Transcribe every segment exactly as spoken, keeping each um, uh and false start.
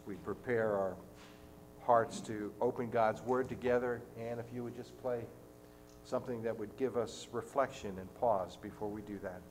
we prepare our hearts to open God's Word together, and if you would just play something that would give us reflection and pause before we do that.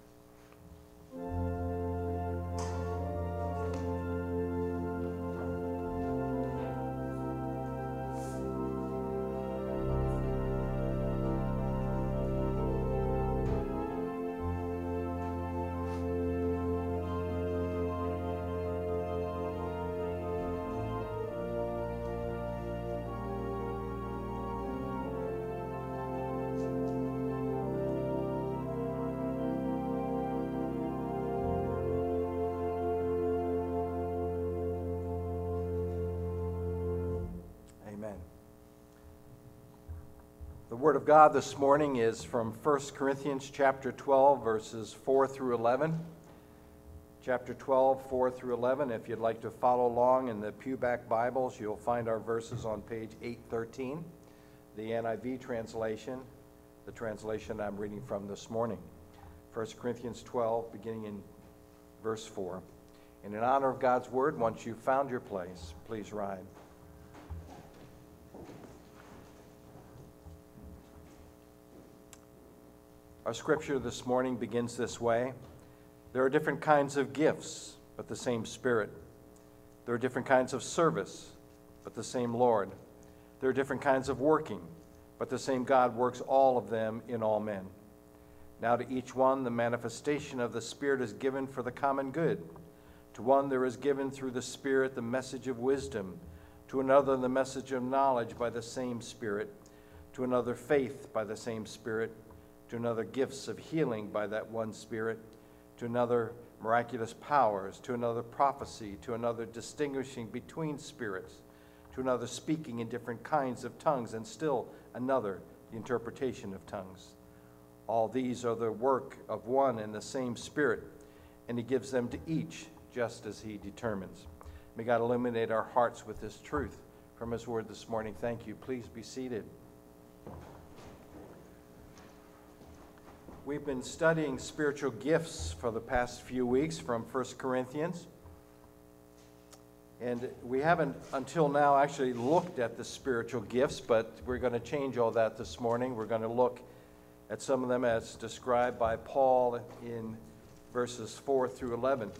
The Word of God this morning is from First Corinthians chapter twelve, verses four through eleven. Chapter twelve, four through eleven. If you'd like to follow along in the Pewback Bibles, you'll find our verses on page eight thirteen, the N I V translation, the translation I'm reading from this morning. First Corinthians twelve, beginning in verse four. And in honor of God's Word, once you've found your place, please rise. Our scripture this morning begins this way. There are different kinds of gifts, but the same Spirit. There are different kinds of service, but the same Lord. There are different kinds of working, but the same God works all of them in all men. Now to each one the manifestation of the Spirit is given for the common good. To one there is given through the Spirit the message of wisdom, to another the message of knowledge by the same Spirit, to another faith by the same Spirit, to another gifts of healing by that one Spirit, to another miraculous powers, to another prophecy, to another distinguishing between spirits, to another speaking in different kinds of tongues, and still another the interpretation of tongues. All these are the work of one and the same Spirit, and he gives them to each just as he determines. May God illuminate our hearts with this truth from his word this morning. Thank you. Please be seated. We've been studying spiritual gifts for the past few weeks from First Corinthians. And we haven't until now actually looked at the spiritual gifts, but we're going to change all that this morning. We're going to look at some of them as described by Paul in verses four through eleven.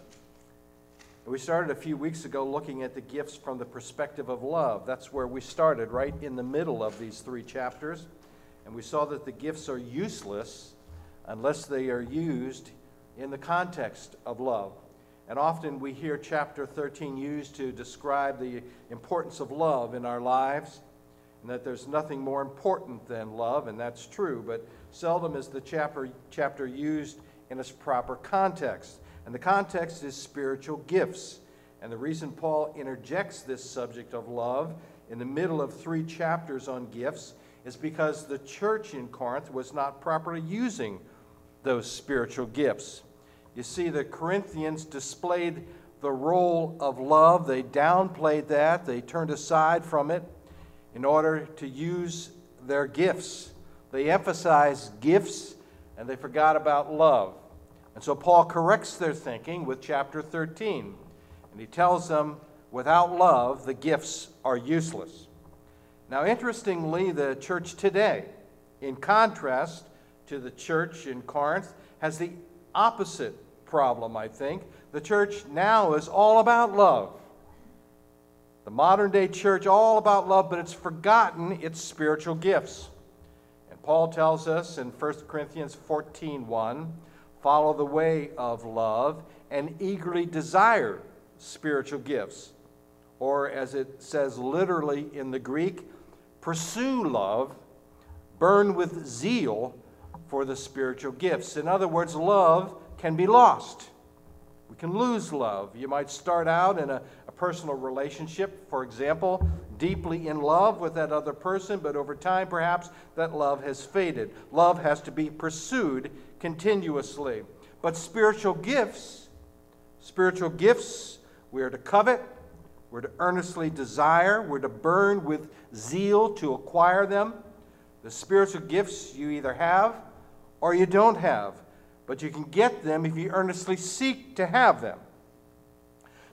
We started a few weeks ago looking at the gifts from the perspective of love. That's where we started, right in the middle of these three chapters. And we saw that the gifts are useless unless they are used in the context of love. And often we hear chapter thirteen used to describe the importance of love in our lives, and that there's nothing more important than love, and that's true, but seldom is the chapter, chapter used in its proper context. And the context is spiritual gifts. And the reason Paul interjects this subject of love in the middle of three chapters on gifts is because the church in Corinth was not properly using those spiritual gifts. You see, the Corinthians displayed the role of love. They downplayed that. They turned aside from it in order to use their gifts. They emphasized gifts, and they forgot about love. And so Paul corrects their thinking with chapter thirteen. And he tells them, without love, the gifts are useless. Now, interestingly, the church today, in contrast to the church in Corinth, has the opposite problem, I think. The church now is all about love. The modern day church, all about love, but it's forgotten its spiritual gifts. And Paul tells us in First Corinthians fourteen one, follow the way of love and eagerly desire spiritual gifts. Or as it says literally in the Greek, pursue love, burn with zeal for the spiritual gifts. In other words, love can be lost. We can lose love. You might start out in a, a personal relationship, for example, deeply in love with that other person, but over time, perhaps, that love has faded. Love has to be pursued continuously. But spiritual gifts, spiritual gifts, we are to covet, we're to earnestly desire, we're to burn with zeal to acquire them. The spiritual gifts you either have or you don't have, but you can get them if you earnestly seek to have them.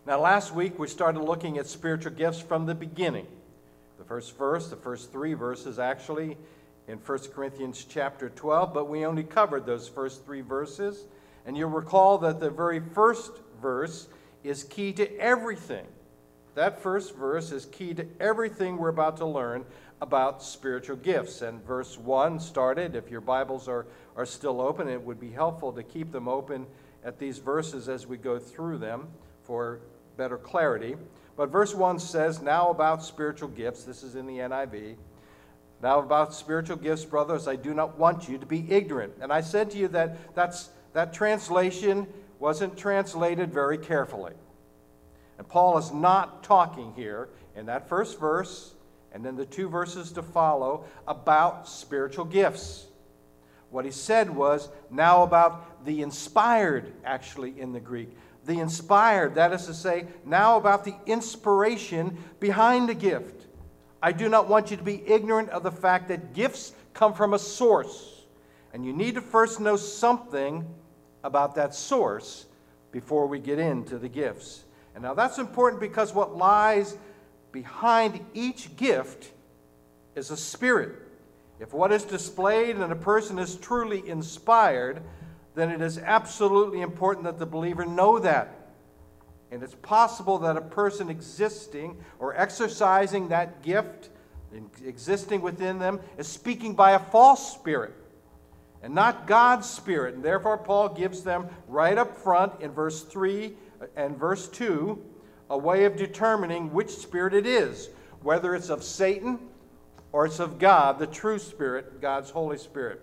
Now, last week we started looking at spiritual gifts from the beginning. The first verse, the first three verses actually in First Corinthians chapter twelve, but we only covered those first three verses. And you'll recall that the very first verse is key to everything. That first verse is key to everything we're about to learn about spiritual gifts. And verse one started, if your Bibles are, are still open, it would be helpful to keep them open at these verses as we go through them for better clarity. But verse one says, now about spiritual gifts. This is in the N I V. Now about spiritual gifts, brothers, I do not want you to be ignorant. And I said to you that that's, that translation wasn't translated very carefully. And Paul is not talking here in that first verse and then the two verses to follow about spiritual gifts. What he said was now about the inspired, actually in the Greek. The inspired, that is to say, now about the inspiration behind the gift. I do not want you to be ignorant of the fact that gifts come from a source. And you need to first know something about that source before we get into the gifts. And now that's important because what lies behind each gift is a spirit. If what is displayed in a person is truly inspired, then it is absolutely important that the believer know that. And it's possible that a person existing or exercising that gift, existing within them, is speaking by a false spirit and not God's spirit. And therefore, Paul gives them right up front in verse three and verse two a way of determining which spirit it is, whether it's of Satan or it's of God, the true Spirit, God's Holy Spirit.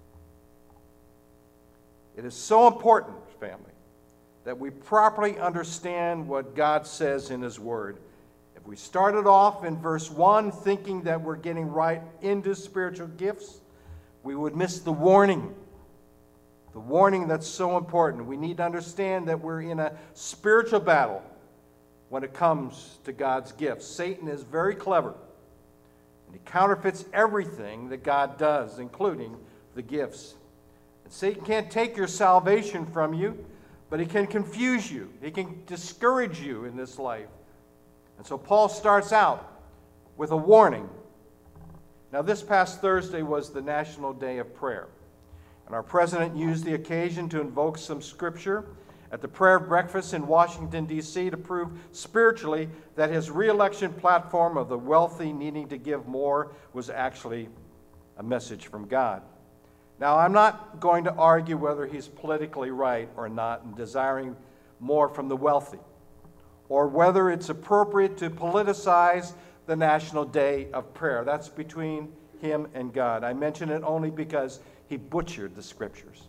It is so important, family, that we properly understand what God says in His Word. If we started off in verse one thinking that we're getting right into spiritual gifts, we would miss the warning. The warning that's so important. We need to understand that we're in a spiritual battle when it comes to God's gifts. Satan is very clever, and he counterfeits everything that God does, including the gifts. And Satan can't take your salvation from you, but he can confuse you. He can discourage you in this life. And so Paul starts out with a warning. Now, this past Thursday was the National Day of Prayer, and our president used the occasion to invoke some scripture at the prayer breakfast in Washington, D C to prove spiritually that his re-election platform of the wealthy needing to give more was actually a message from God. Now, I'm not going to argue whether he's politically right or not in desiring more from the wealthy, or whether it's appropriate to politicize the National Day of Prayer. That's between him and God. I mention it only because he butchered the scriptures.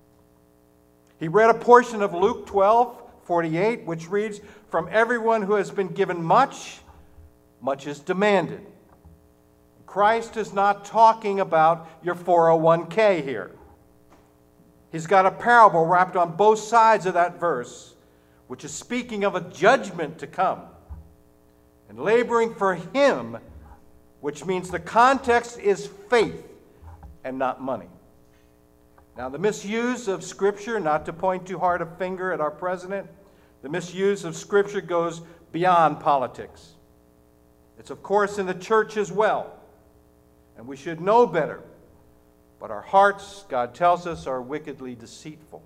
He read a portion of Luke twelve forty-eight, which reads, "From everyone who has been given much, much is demanded." Christ is not talking about your four oh one k here. He's got a parable wrapped on both sides of that verse, which is speaking of a judgment to come. And laboring for Him, which means the context is faith and not money. Now, the misuse of Scripture, not to point too hard a finger at our president, the misuse of Scripture goes beyond politics. It's, of course, in the church as well. And we should know better. But our hearts, God tells us, are wickedly deceitful.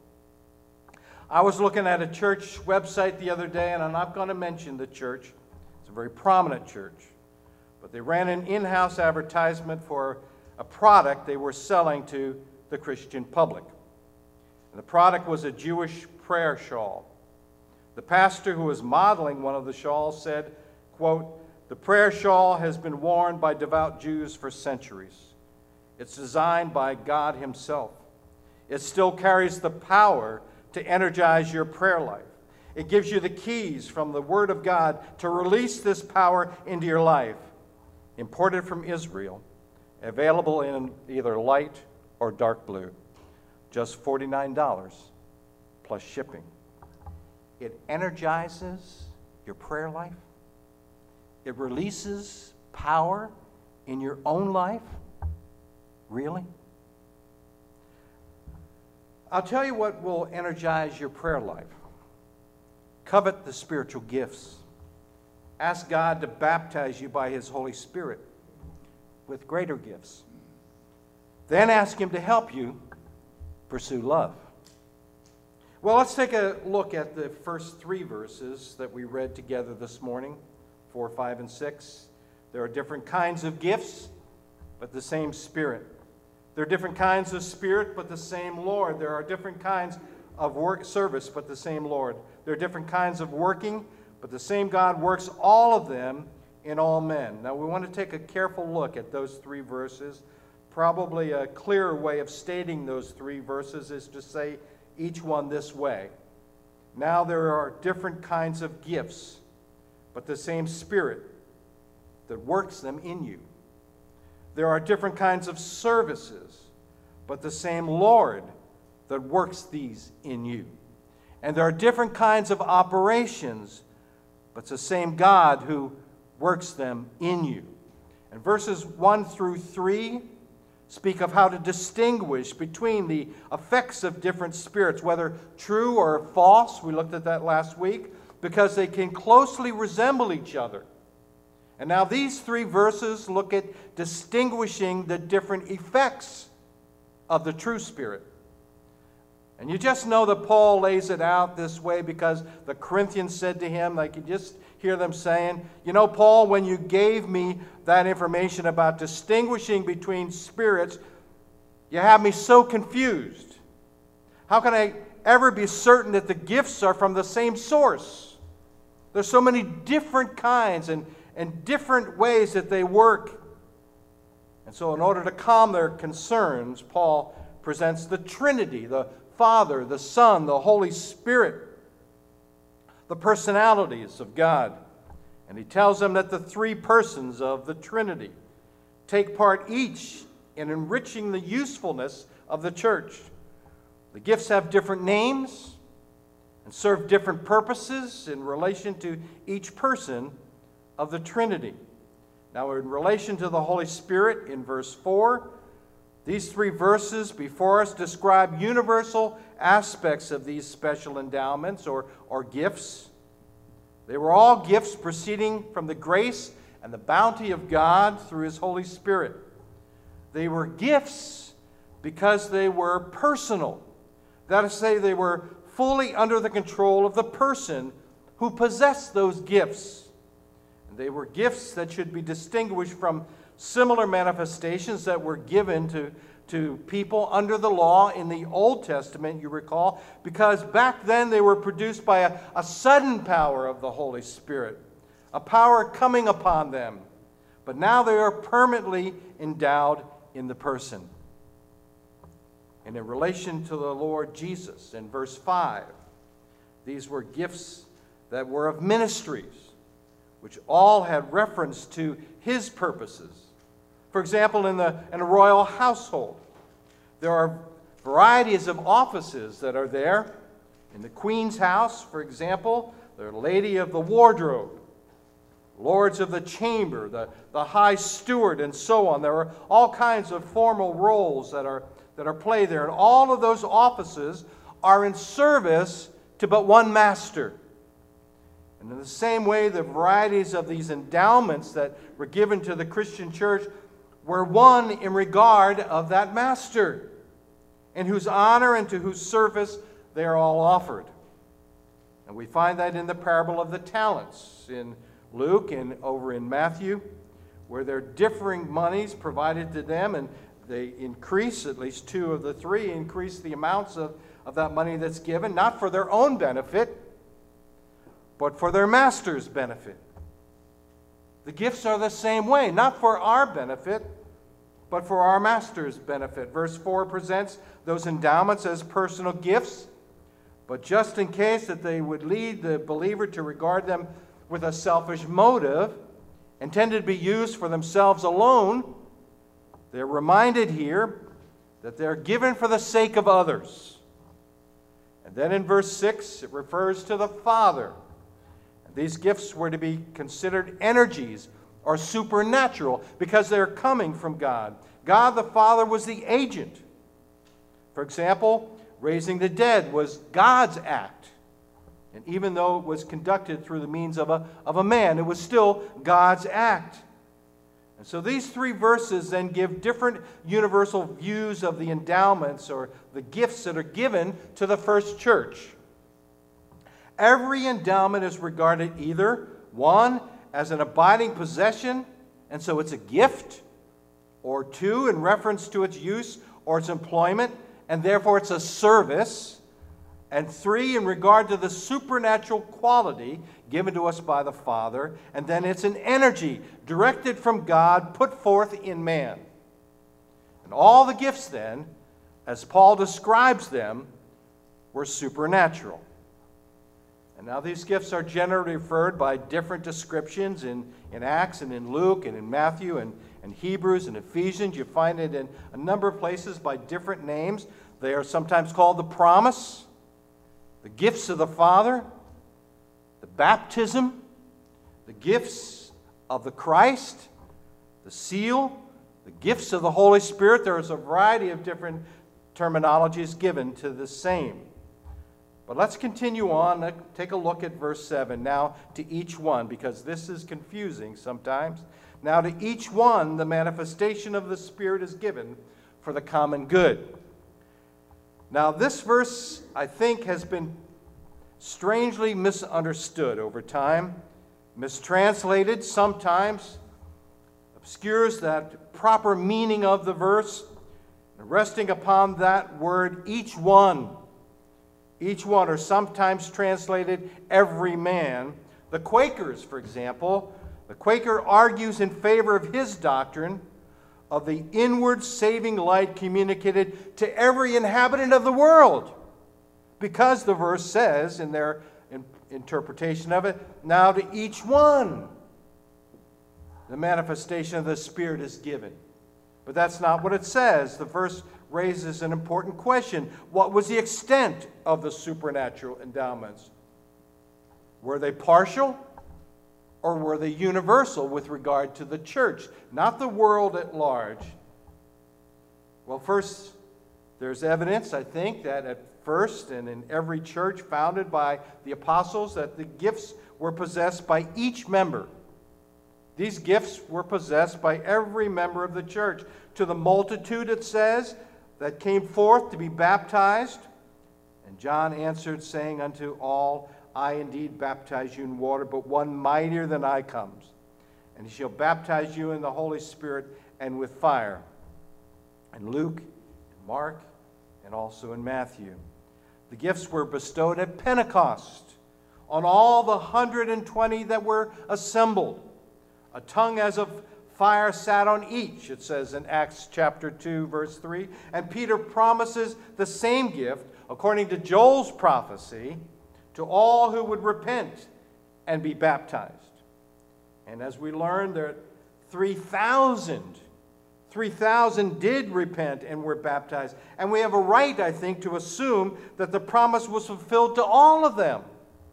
I was looking at a church website the other day, and I'm not going to mention the church. It's a very prominent church. But they ran an in-house advertisement for a product they were selling to the Christian public. And the product was a Jewish prayer shawl. The pastor who was modeling one of the shawls said, quote, "The prayer shawl has been worn by devout Jews for centuries. It's designed by God Himself. It still carries the power to energize your prayer life. It gives you the keys from the Word of God to release this power into your life. Imported from Israel, available in either light or dark blue. Just forty-nine dollars plus shipping." It energizes your prayer life. It releases power in your own life. Really? I'll tell you what will energize your prayer life. Covet the spiritual gifts. Ask God to baptize you by His Holy Spirit with greater gifts. Then ask Him to help you pursue love. Well, let's take a look at the first three verses that we read together this morning, four, five, and six. There are different kinds of gifts, but the same Spirit. There are different kinds of Spirit, but the same Lord. There are different kinds of work service, but the same Lord. There are different kinds of working, but the same God works all of them in all men. Now, we want to take a careful look at those three verses. Probably a clearer way of stating those three verses is to say each one this way. Now there are different kinds of gifts, but the same Spirit that works them in you. There are different kinds of services, but the same Lord that works these in you. And there are different kinds of operations, but it's the same God who works them in you. And verses one through three speak of how to distinguish between the effects of different spirits, whether true or false. We looked at that last week, because they can closely resemble each other. And now these three verses look at distinguishing the different effects of the true spirit. And you just know that Paul lays it out this way because the Corinthians said to him, like you just hear them saying, you know, Paul, when you gave me that information about distinguishing between spirits, you have me so confused. How can I ever be certain that the gifts are from the same source? There's so many different kinds and, and different ways that they work. And so in order to calm their concerns, Paul presents the Trinity, the Father, the Son, the Holy Spirit, the personalities of God. And he tells them that the three persons of the Trinity take part each in enriching the usefulness of the church. The gifts have different names and serve different purposes in relation to each person of the Trinity. Now, in relation to the Holy Spirit, in verse four, these three verses before us describe universal aspects of these special endowments or, or gifts. They were all gifts proceeding from the grace and the bounty of God through His Holy Spirit. They were gifts because they were personal. That is to say, they were fully under the control of the person who possessed those gifts. And they were gifts that should be distinguished from similar manifestations that were given to, to people under the law in the Old Testament, you recall, because back then they were produced by a, a sudden power of the Holy Spirit, a power coming upon them. But now they are permanently endowed in the person. And in relation to the Lord Jesus, in verse five, these were gifts that were of ministries, which all had reference to His purposes. For example, in the in a royal household, there are varieties of offices that are there. In the Queen's house, for example, the Lady of the Wardrobe, Lords of the Chamber, the, the High Steward, and so on. There are all kinds of formal roles that are, that are played there. And all of those offices are in service to but one master. And in the same way, the varieties of these endowments that were given to the Christian church were one in regard of that master, in whose honor and to whose service they are all offered. And we find that in the parable of the talents in Luke and over in Matthew, where there are differing monies provided to them, and they increase, at least two of the three, increase the amounts of, of that money that's given, not for their own benefit, but for their master's benefit. The gifts are the same way, not for our benefit, but for our master's benefit. Verse four presents those endowments as personal gifts, but just in case that they would lead the believer to regard them with a selfish motive, intended to be used for themselves alone, they're reminded here that they're given for the sake of others. And then in verse six, it refers to the Father. These gifts were to be considered energies or supernatural because they're coming from God. God the Father was the agent. For example, raising the dead was God's act. And even though it was conducted through the means of a, of a man, it was still God's act. And so these three verses then give different universal views of the endowments or the gifts that are given to the first church. Every endowment is regarded either, one, as an abiding possession, and so it's a gift, or two, in reference to its use or its employment, and therefore it's a service, and three, in regard to the supernatural quality given to us by the Father, and then it's an energy directed from God, put forth in man. And all the gifts then, as Paul describes them, were supernatural. And now these gifts are generally referred by different descriptions in, in Acts and in Luke and in Matthew and, and Hebrews and Ephesians. You find it in a number of places by different names. They are sometimes called the promise, the gifts of the Father, the baptism, the gifts of the Christ, the seal, the gifts of the Holy Spirit. There is a variety of different terminologies given to the same. But let's continue on. Let's take a look at verse seven now to each one, because this is confusing sometimes. Now to each one the manifestation of the Spirit is given for the common good. Now this verse, I think, has been strangely misunderstood over time, mistranslated sometimes, obscures that proper meaning of the verse, resting upon that word, each one. Each one, or sometimes translated every man. The Quakers, for example, the Quaker argues in favor of his doctrine of the inward saving light communicated to every inhabitant of the world, because the verse says in their in, interpretation of it, now to each one the manifestation of the Spirit is given. But that's not what it says. The verse raises an important question. What was the extent of the supernatural endowments? Were they partial, or were they universal with regard to the church, not the world at large? Well, first, there's evidence, I think, that at first and in every church founded by the apostles, that the gifts were possessed by each member. These gifts were possessed by every member of the church. To the multitude, it says, that came forth to be baptized. And John answered, saying unto all, I indeed baptize you in water, but one mightier than I comes. And he shall baptize you in the Holy Spirit and with fire. And Luke, and Mark, and also in Matthew. The gifts were bestowed at Pentecost on all the one hundred twenty that were assembled. A tongue as of fire sat on each, it says in Acts chapter two, verse three. And Peter promises the same gift, according to Joel's prophecy, to all who would repent and be baptized. And as we learned, there three thousand, three thousand did repent and were baptized. And we have a right, I think, to assume that the promise was fulfilled to all of them.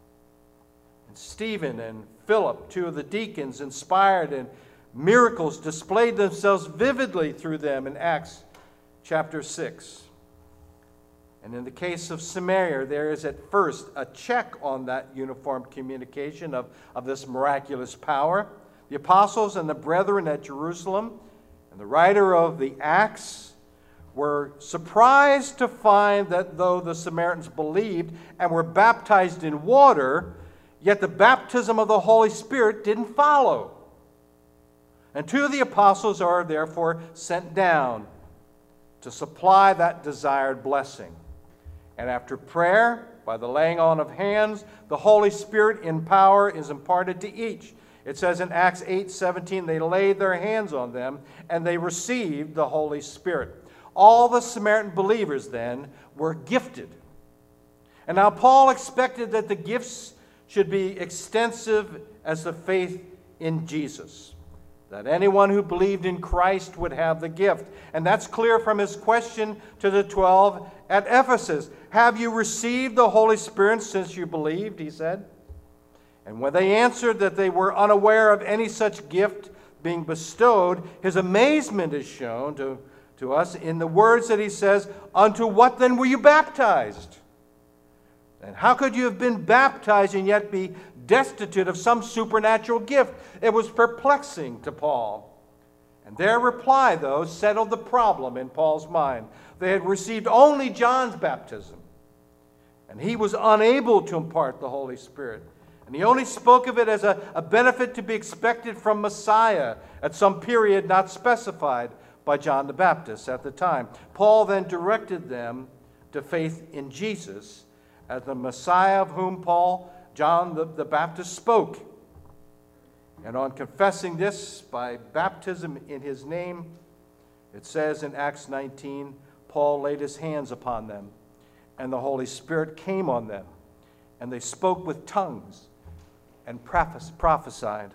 And Stephen and Philip, two of the deacons, inspired and miracles displayed themselves vividly through them in Acts chapter six. And in the case of Samaria, there is at first a check on that uniform communication of, of this miraculous power. The apostles and the brethren at Jerusalem and the writer of the Acts were surprised to find that though the Samaritans believed and were baptized in water, yet the baptism of the Holy Spirit didn't follow. And two of the apostles are therefore sent down to supply that desired blessing. And after prayer, by the laying on of hands, the Holy Spirit in power is imparted to each. It says in Acts eight seventeen, they laid their hands on them and they received the Holy Spirit. All the Samaritan believers then were gifted. And now Paul expected that the gifts should be extensive as the faith in Jesus, that anyone who believed in Christ would have the gift. And that's clear from his question to the twelve at Ephesus. Have you received the Holy Spirit since you believed, he said. And when they answered that they were unaware of any such gift being bestowed, his amazement is shown to, to us in the words that he says, unto what then were you baptized? And how could you have been baptized and yet be destitute of some supernatural gift? It was perplexing to Paul. And their reply, though, settled the problem in Paul's mind. They had received only John's baptism, and he was unable to impart the Holy Spirit. And he only spoke of it as a, a benefit to be expected from Messiah at some period not specified by John the Baptist at the time. Paul then directed them to faith in Jesus as the Messiah of whom Paul, John the, the Baptist, spoke. And on confessing this by baptism in his name, it says in Acts nineteen, Paul laid his hands upon them, and the Holy Spirit came on them, and they spoke with tongues and prophesied.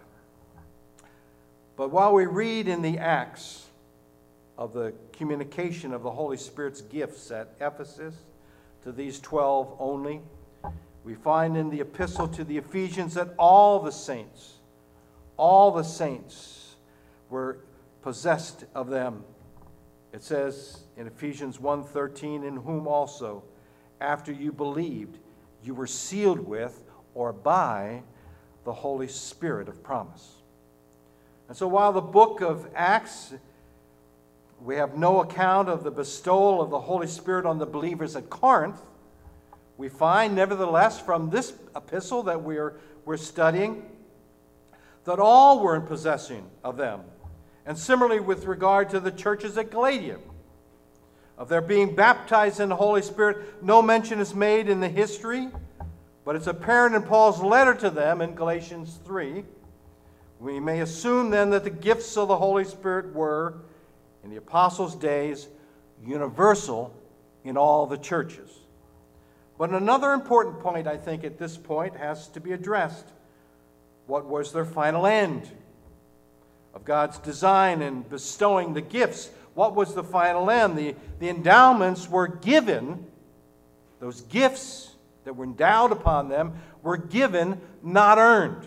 But while we read in the Acts of the communication of the Holy Spirit's gifts at Ephesus to these twelve only, we find in the epistle to the Ephesians that all the saints, all the saints were possessed of them. It says in Ephesians one thirteen, in whom also, after you believed, you were sealed with or by the Holy Spirit of promise. And so while the book of Acts, we have no account of the bestowal of the Holy Spirit on the believers at Corinth, we find nevertheless from this epistle that we're, we're studying that all were in possession of them. And similarly with regard to the churches at Galatia, of their being baptized in the Holy Spirit, no mention is made in the history, but it's apparent in Paul's letter to them in Galatians three. We may assume then that the gifts of the Holy Spirit were, in the apostles' days, universal in all the churches. But another important point, I think, at this point has to be addressed. What was their final end of God's design in bestowing the gifts? What was the final end? The, the endowments were given, those gifts that were endowed upon them were given, not earned.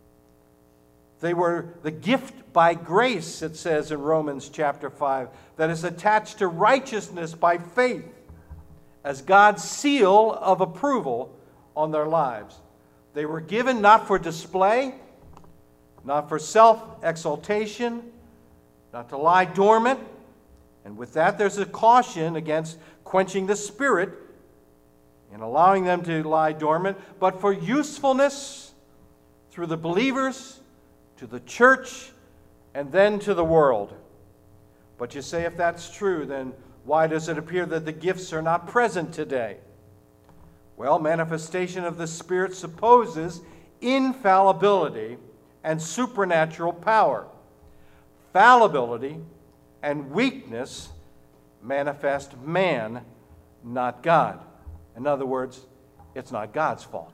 They were the gift by grace, it says in Romans chapter five, that is attached to righteousness by faith as God's seal of approval on their lives. They were given not for display, not for self-exaltation, not to lie dormant. And with that, there's a caution against quenching the Spirit and allowing them to lie dormant, but for usefulness through the believers, to the church, and then to the world. But you say, if that's true, then why does it appear that the gifts are not present today? Well, manifestation of the Spirit supposes infallibility and supernatural power. Fallibility and weakness manifest man, not God. In other words, it's not God's fault.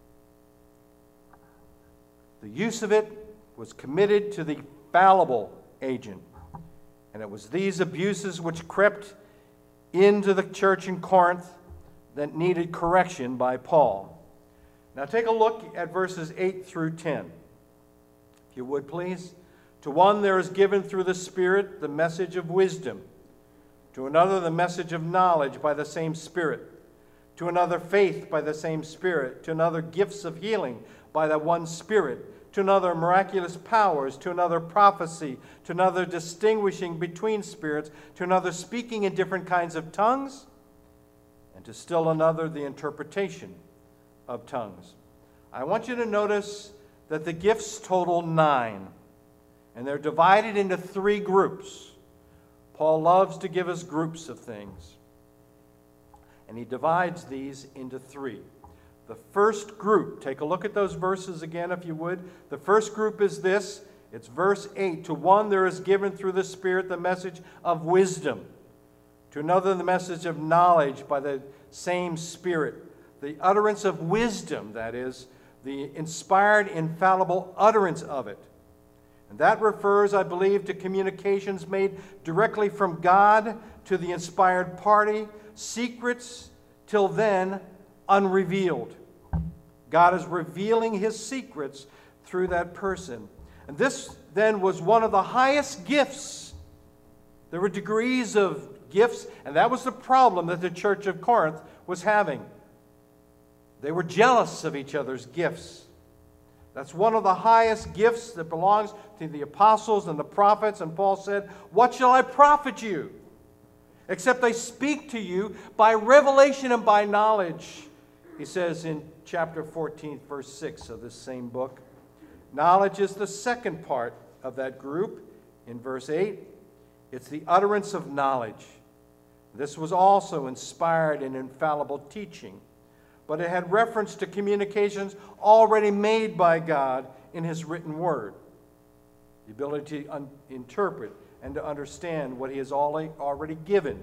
The use of it was committed to the fallible agent. And it was these abuses which crept into the church in Corinth that needed correction by Paul. Now take a look at verses eight through ten. If you would, please. To one there is given through the Spirit the message of wisdom. To another the message of knowledge by the same Spirit. To another faith by the same Spirit. To another gifts of healing by that one Spirit. To another miraculous powers, to another prophecy, to another distinguishing between spirits, to another speaking in different kinds of tongues, and to still another the interpretation of tongues. I want you to notice that the gifts total nine, and they're divided into three groups. Paul loves to give us groups of things, and he divides these into three. The first group, take a look at those verses again if you would. The first group is this. It's verse eight. To one there is given through the Spirit the message of wisdom. To another the message of knowledge by the same Spirit. The utterance of wisdom, that is, the inspired, infallible utterance of it. And that refers, I believe, to communications made directly from God to the inspired party, secrets till then unrevealed. God is revealing his secrets through that person. And this then was one of the highest gifts. There were degrees of gifts, and that was the problem that the church of Corinth was having. They were jealous of each other's gifts. That's one of the highest gifts that belongs to the apostles and the prophets. And Paul said, "What shall I profit you? Except I speak to you by revelation and by knowledge." He says in chapter fourteen, verse six of this same book. Knowledge is the second part of that group. In verse eight, it's the utterance of knowledge. This was also inspired and infallible teaching, but it had reference to communications already made by God in His written word. The ability to un- interpret and to understand what He has already given.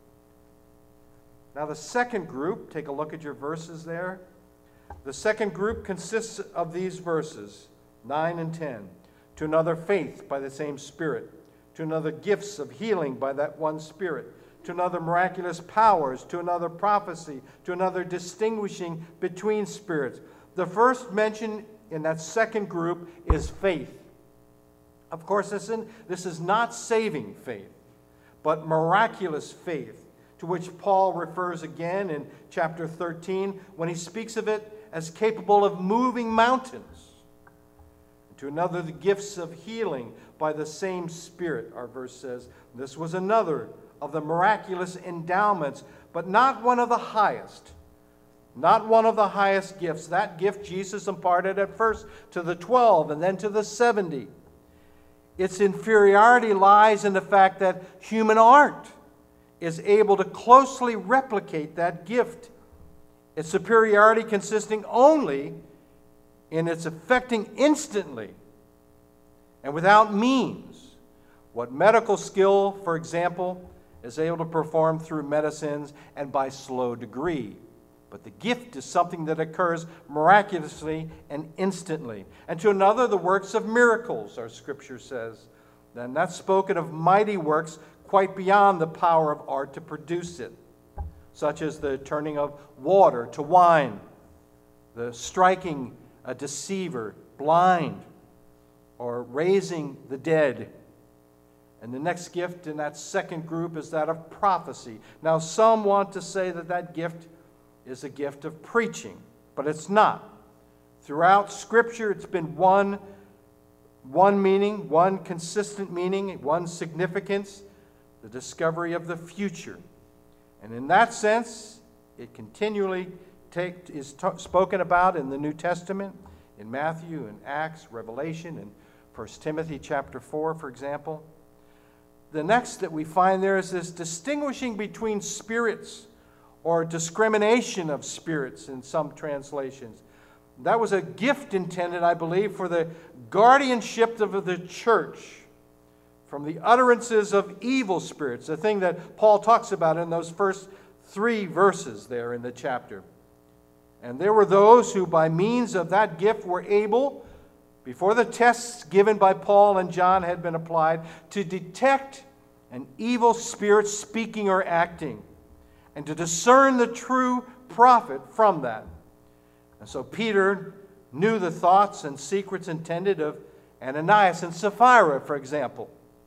Now the second group, take a look at your verses there. The second group consists of these verses, nine and ten. To another faith by the same Spirit. To another gifts of healing by that one Spirit. To another miraculous powers, to another prophecy, to another distinguishing between spirits. The first mention in that second group is faith. Of course, this, in, this is not saving faith, but miraculous faith, to which Paul refers again in chapter thirteen when he speaks of it as capable of moving mountains. To another, the gifts of healing by the same Spirit, our verse says. This was another of the miraculous endowments, but not one of the highest. Not one of the highest gifts. That gift Jesus imparted at first to the twelve and then to the seventy. Its inferiority lies in the fact that human art is able to closely replicate that gift. Its superiority consisting only in its affecting instantly and without means what medical skill, for example, is able to perform through medicines and by slow degree. But the gift is something that occurs miraculously and instantly. And to another, the works of miracles, our Scripture says. Then that's spoken of mighty works quite beyond the power of art to produce it, such as the turning of water to wine, the striking a deceiver blind, or raising the dead. And the next gift in that second group is that of prophecy. Now, some want to say that that gift is a gift of preaching, but it's not. Throughout Scripture, it's been one, one meaning, one consistent meaning, one significance, the discovery of the future. And in that sense, it continually take, is t- spoken about in the New Testament, in Matthew and Acts, Revelation, and First Timothy chapter four, for example. The next that we find there is this distinguishing between spirits, or discrimination of spirits in some translations. That was a gift intended, I believe, for the guardianship of the church from the utterances of evil spirits, the thing that Paul talks about in those first three verses there in the chapter. And there were those who, by means of that gift, were able, before the tests given by Paul and John had been applied, to detect an evil spirit speaking or acting, and to discern the true prophet from that. And so Peter knew the thoughts and secrets intended of Ananias and Sapphira, for example.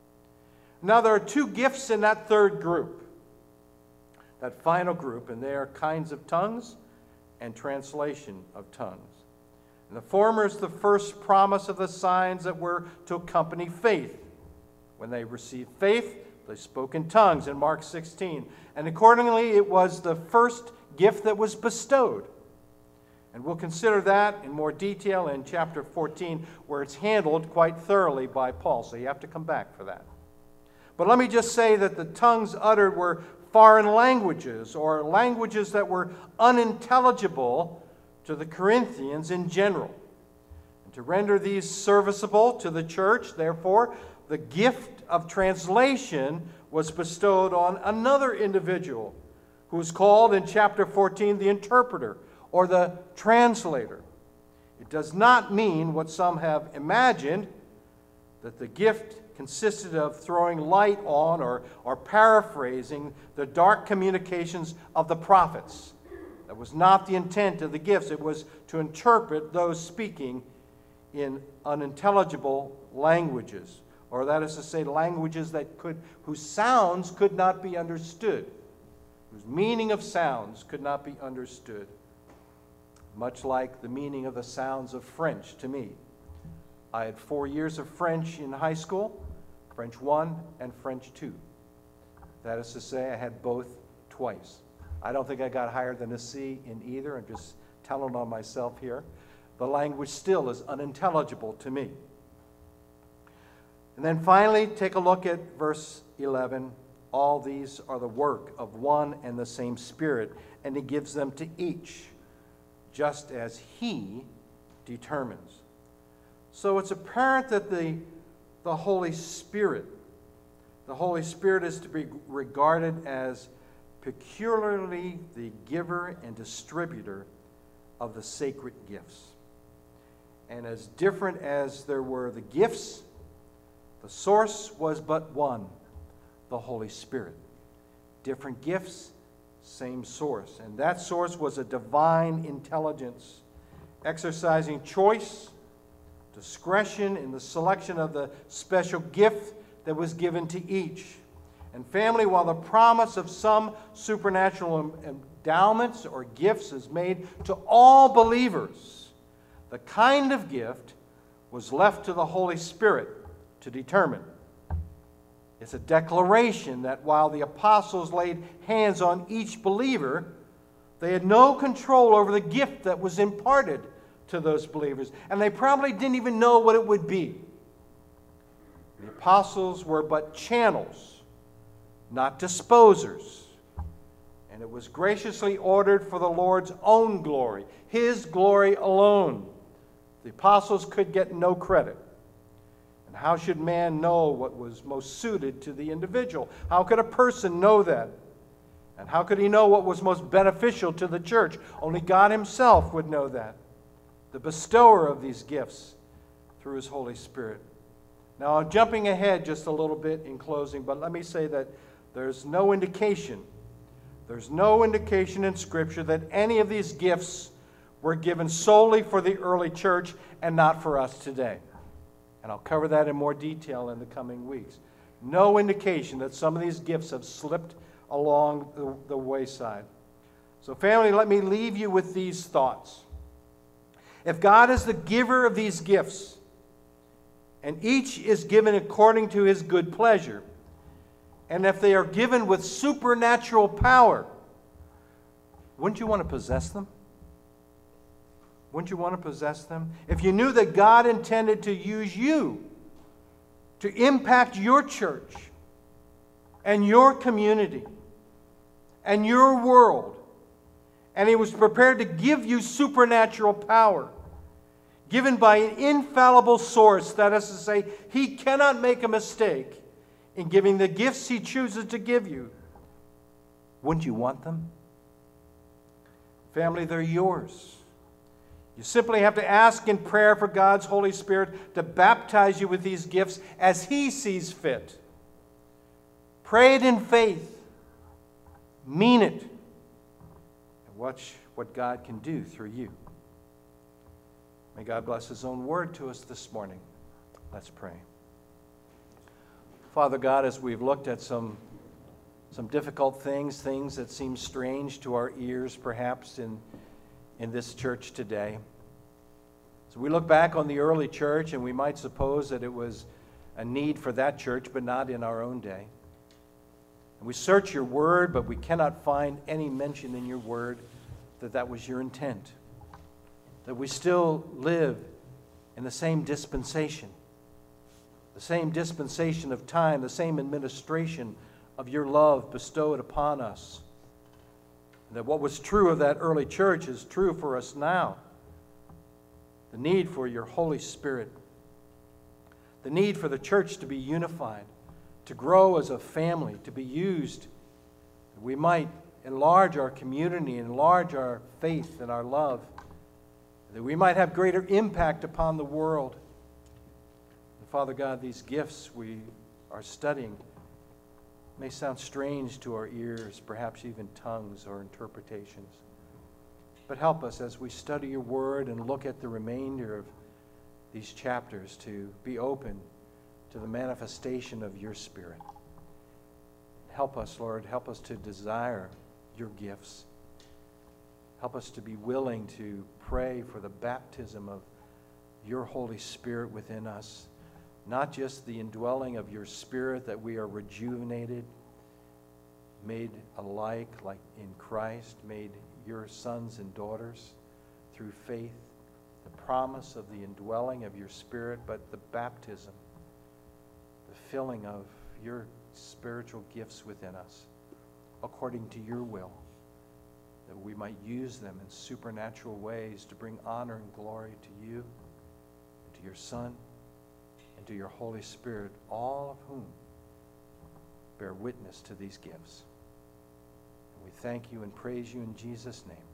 Now there are two gifts in that third group, that final group, and they are kinds of tongues and translation of tongues. And the former is the first promise of the signs that were to accompany faith. When they received faith, they spoke in tongues in Mark sixteen. And accordingly, it was the first gift that was bestowed. And we'll consider that in more detail in chapter fourteen, where it's handled quite thoroughly by Paul. So you have to come back for that. But let me just say that the tongues uttered were foreign languages, or languages that were unintelligible to the Corinthians in general. And to render these serviceable to the church, therefore, the gift of translation was bestowed on another individual who is called in chapter fourteen the interpreter or the translator. It does not mean what some have imagined, that the gift consisted of throwing light on or, or paraphrasing the dark communications of the prophets. That was not the intent of the gifts. It was to interpret those speaking in unintelligible languages, or that is to say, languages that could, whose sounds could not be understood, whose meaning of sounds could not be understood. much like the meaning of the sounds of French to me. I had four years of French in high school, French one and French two. That is to say, I had both twice. I don't think I got higher than a C in either. I'm just telling on myself here. The language still is unintelligible to me. And then finally, take a look at verse eleven. All these are the work of one and the same Spirit, and He gives them to each, just as He determines. So it's apparent that the, the Holy Spirit, the Holy Spirit is to be regarded as peculiarly the giver and distributor of the sacred gifts. And as different as there were the gifts, the source was but one, the Holy Spirit. Different gifts, same source. And that source was a divine intelligence, exercising choice, discretion in the selection of the special gift that was given to each. And family, while the promise of some supernatural endowments or gifts is made to all believers, the kind of gift was left to the Holy Spirit to determine. It's a declaration that while the apostles laid hands on each believer, they had no control over the gift that was imparted to those believers. And they probably didn't even know what it would be. The apostles were but channels, not disposers. And it was graciously ordered for the Lord's own glory, His glory alone. The apostles could get no credit. And how should man know what was most suited to the individual? How could a person know that? And how could he know what was most beneficial to the church? Only God Himself would know that, the bestower of these gifts through His Holy Spirit. Now, I'm jumping ahead just a little bit in closing, but let me say that there's no indication, there's no indication in Scripture that any of these gifts were given solely for the early church and not for us today. And I'll cover that in more detail in the coming weeks. No indication that some of these gifts have slipped along the, the wayside. So family, let me leave you with these thoughts. If God is the giver of these gifts, and each is given according to His good pleasure, and if they are given with supernatural power, wouldn't you want to possess them? Wouldn't you want to possess them? If you knew that God intended to use you to impact your church and your community and your world, and He was prepared to give you supernatural power, given by an infallible source, that is to say, He cannot make a mistake in giving the gifts He chooses to give you, wouldn't you want them? Family, they're yours. You simply have to ask in prayer for God's Holy Spirit to baptize you with these gifts as He sees fit. Pray it in faith. Mean it. And watch what God can do through you. May God bless His own word to us this morning. Let's pray. Father God, as we've looked at some, some difficult things, things that seem strange to our ears perhaps in in this church today. So we look back on the early church and we might suppose that it was a need for that church, but not in our own day. And we search your word, but we cannot find any mention in your word that that was your intent. That we still live in the same dispensation, the same dispensation of time, the same administration of your love bestowed upon us. That what was true of that early church is true for us now. The need for your Holy Spirit. The need for the church to be unified, to grow as a family, to be used. That we might enlarge our community, enlarge our faith and our love. That we might have greater impact upon the world. And Father God, these gifts we are studying may sound strange to our ears, perhaps even tongues or interpretations. But help us as we study your word and look at the remainder of these chapters to be open to the manifestation of your Spirit. Help us, Lord, help us to desire your gifts. Help us to be willing to pray pray for the baptism of your Holy Spirit within us, not just the indwelling of your Spirit, that we are rejuvenated, made alike like in Christ, made your sons and daughters through faith, the promise of the indwelling of your Spirit, but the baptism, the filling of your spiritual gifts within us, according to your will, that we might use them in supernatural ways to bring honor and glory to you, to your Son, and to your Holy Spirit, all of whom bear witness to these gifts. And we thank you and praise you in Jesus' name.